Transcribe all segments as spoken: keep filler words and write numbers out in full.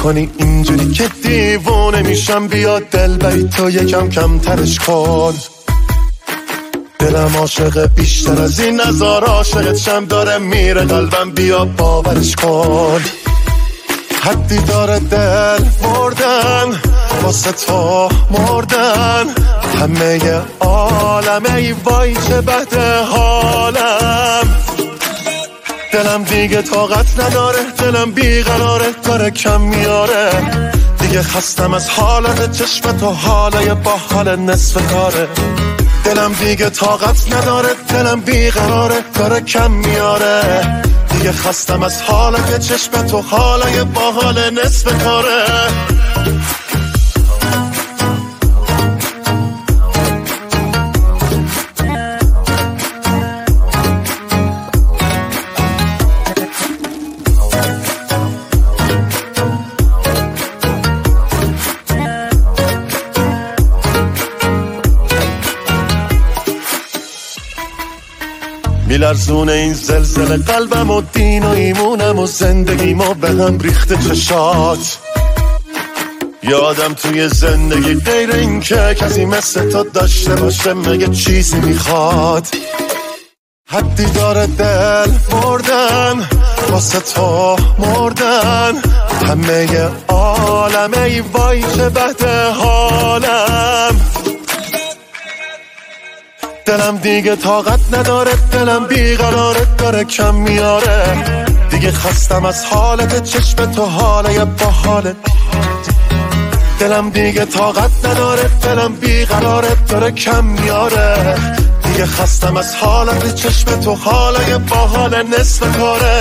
میکنی اینجوری که دیوونه میشم. بیا دل بری تو یکم کم ترش کن. دلم عاشق بیشتر از این نزار عاشقت شم داره میره قلبم. بیا باورش کن. حدی داره دل مردن واسه تو مردن. همه عالم ای وای چه بده حالم. دلم دیگه طاقت نداره دلم بیقراره داره کم میاره. دیگه خستم از حالت چشم تو حاله با حال نصف کاره. دلم دیگه طاقت نداره دلم بیقراره داره کم میاره. دیگه خستم از حالت چشم تو حاله با حال نصف کاره. میلرزونه این زلزله قلبم و دین و ایمونم و زندگیمو به هم ریخته چشات. یادم توی زندگی غیر این که کسی مثل تو داشته باشه مگه چیزی میخواد. حدی داره دل مردن واسه تو مردن. همه عالم ای وای چه بده حالم. دلم دیگه طاقت نداره دلم بیقراره داره کم میاره. دیگه خستم از حالت چشم تو حاله با حالت. دلم دیگه طاقت نداره دلم بیقراره داره کم میاره. دیگه خستم از حالت چشم تو حاله با حال نصف کاره.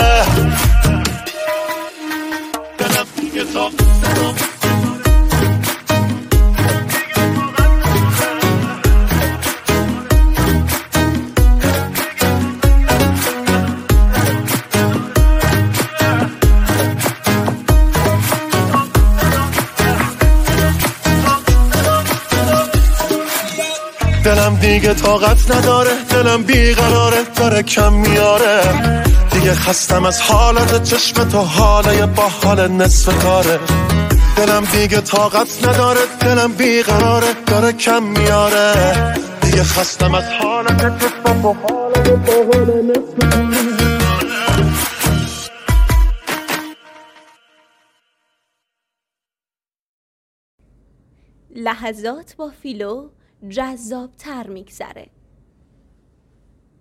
دلم دیگه طاقت نداره. دلم دیگه طاقت نداره دلم بیقراره داره کم میاره. دیگه خستم از حالت چشم تو حاله با حال نصف کاره. دلم دیگه طاقت نداره دلم بیقراره داره کم میاره. دیگه خستم از حالت چشم تو حاله با حال نصف کاره. لحظات با فیلو جذاب تر میگذره.